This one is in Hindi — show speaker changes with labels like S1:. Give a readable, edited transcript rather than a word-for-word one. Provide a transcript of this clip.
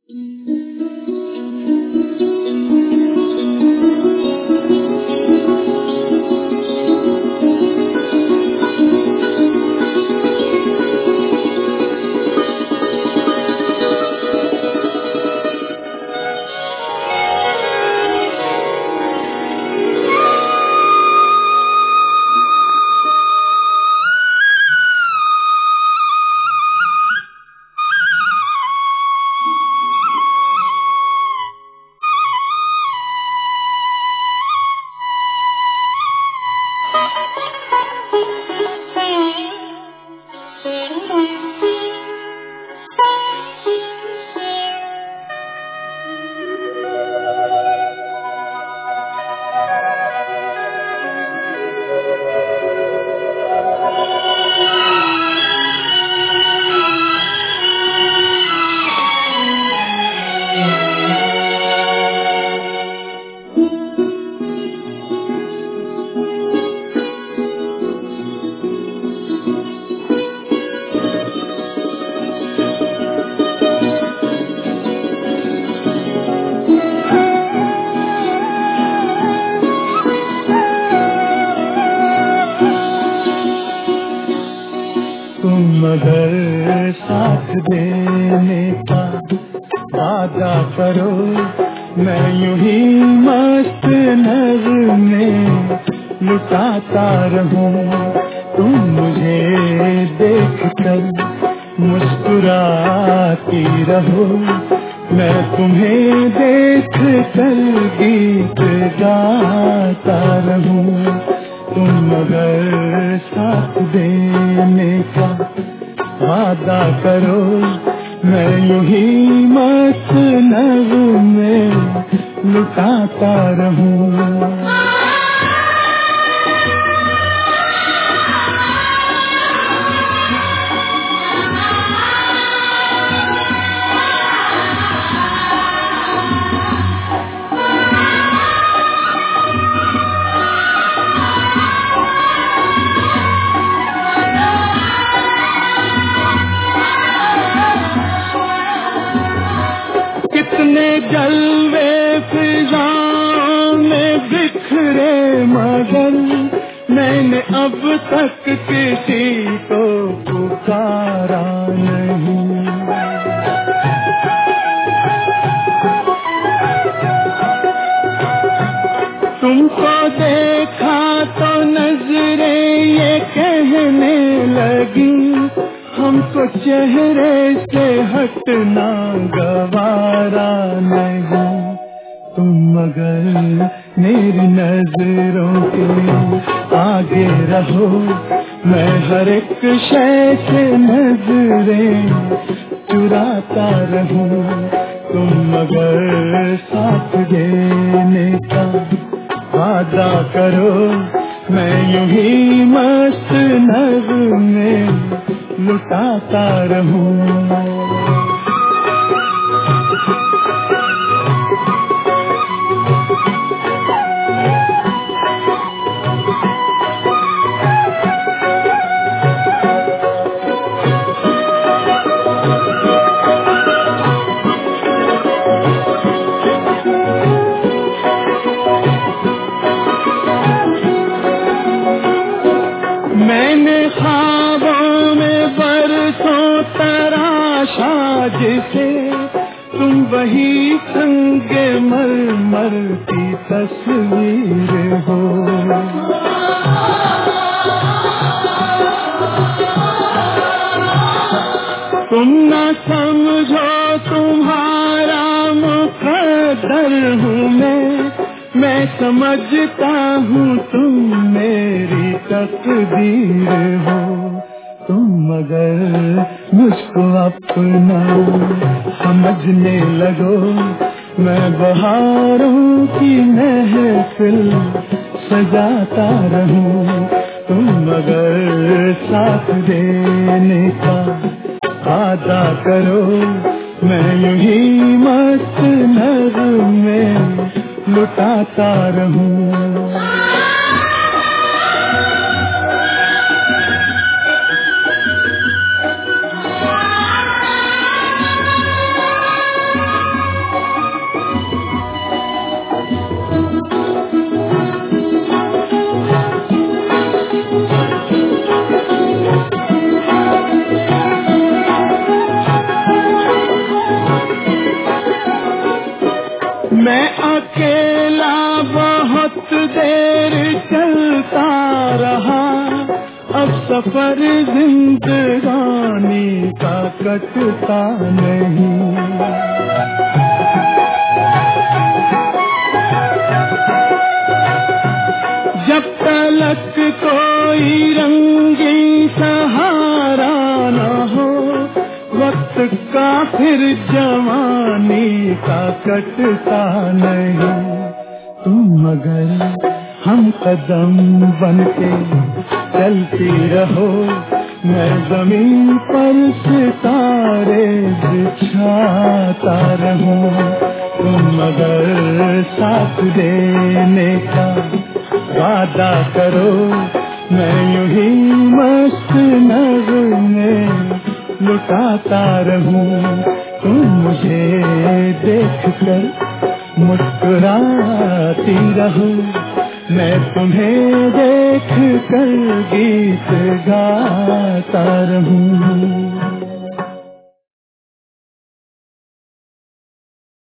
S1: मगर साथ देने का वादा करो, मैं यूं ही मस्त नज़र में लुटाता रहूं। तुम मुझे देख कर मुस्कुराती रहो, मैं तुम्हें देख कर गीत गाता रहूं। तुम मगर साथ देने का वादा करो, मैं यूं ही मस्त नज़र में लुटाता रहूं। कितने जलवे फिजाओं में बिखरे, मगर मैंने अब तक किसी को पुकारा नहीं। तुमको देखा तो नजरें ये कहने लगी, हमको चेहरे से हटना गवारा नहीं। तुम मगर मेरी नजरों के आगे रहो, मैं हर एक शय से नजरें चुराता रहूं। तुम मगर साथ देने का वादा करो, मैं यूं ही मस्त नज़र में लुटाता रहूं। मैंने ख्वाबों में बरसों तराशा जिसे, तुम वही संगे मरमर की तस्वीर हो। तुम न समझो तुम्हारा मुकद्दर हूँ मैं समझता हूँ तुम मेरी तकदीर हो। तुम मगर मुझको अपना समझने लगो, मैं बहारों की महफिल सजाता रहूं। तुम मगर साथ देने का वादा करो, मैं यूं ही मस्त नज़र में लुटाता रहूं। सफर जिंदगानी का कटता नहीं। जब तलक कोई रंगीन सहारा न हो, वक्त का फिर जवानी का कटता नहीं। तुम मगर हम कदम बनके चलती रहो, मैं जमीन पर सितारे बिछाता रहूं। तुम मगर साथ देने का वादा करो, मैं यूं ही मस्त नगमे लुटाता रहूं। तुम मुझे देख कर मुस्कुराती रहो, मैं तुम्हें देख कर गीत गाता रहूं।